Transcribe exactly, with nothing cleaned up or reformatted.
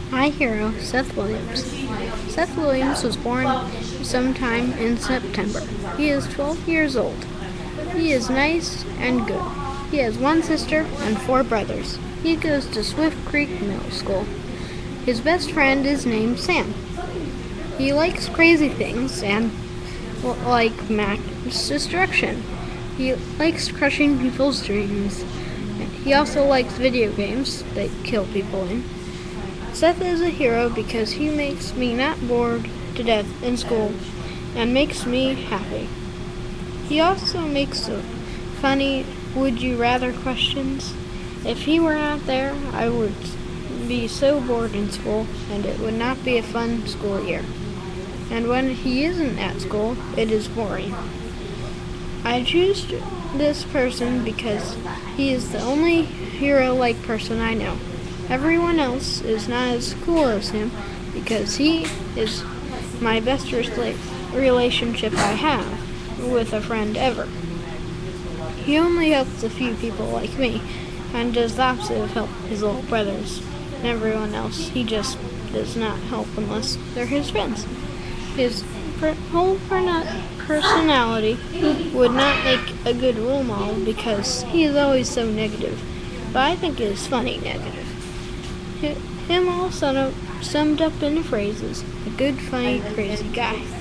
My hero, Seth Williams. Seth Williams was born sometime in September. He is twelve years old. He is nice and good. He has one sister and four brothers. He goes to Swift Creek Middle School. His best friend is named Sam. He likes crazy things and like mass destruction. He likes crushing people's dreams. He also likes video games that kill people in. Seth is a hero because he makes me not bored to death in school and makes me happy. He also makes funny would you rather questions. If he were not there, I would be so bored in school and it would not be a fun school year. And when he isn't at school, it is boring. I choose this person because he is the only hero-like person I know. Everyone else is not as cool as him because he is my best rela- relationship I have with a friend ever. He only helps a few people like me and does the opposite of help his little brothers and everyone else. He just does not help unless they're his friends. His per- whole per- personality would not make a good role model because he is always so negative, but I think it is funny negative. Him all summed up in the phrases, a good, funny, crazy guy.